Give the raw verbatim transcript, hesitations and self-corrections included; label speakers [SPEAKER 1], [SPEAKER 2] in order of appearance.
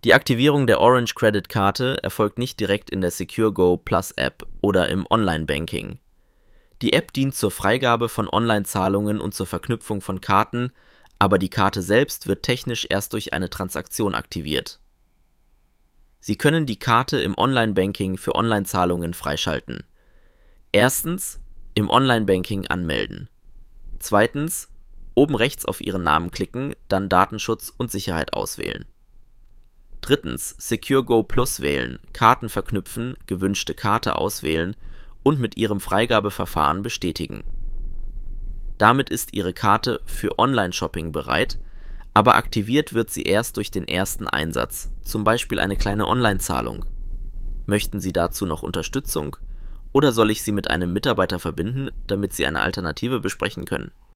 [SPEAKER 1] Die Aktivierung der Orange Credit Karte erfolgt nicht direkt in der SecureGo Plus App oder im Online-Banking. Die App dient zur Freigabe von Online-Zahlungen und zur Verknüpfung von Karten, aber die Karte selbst wird technisch erst durch eine Transaktion aktiviert. Sie können die Karte im Online-Banking für Online-Zahlungen freischalten. Erstens, im Online-Banking anmelden. Zweitens, oben rechts auf Ihren Namen klicken, dann Datenschutz und Sicherheit auswählen. Drittens, SecureGo Plus wählen, Karten verknüpfen, gewünschte Karte auswählen und mit Ihrem Freigabeverfahren bestätigen. Damit ist Ihre Karte für Online-Shopping bereit, aber aktiviert wird sie erst durch den ersten Einsatz, zum Beispiel eine kleine Online-Zahlung. Möchten Sie dazu noch Unterstützung oder soll ich Sie mit einem Mitarbeiter verbinden, damit Sie eine Alternative besprechen können?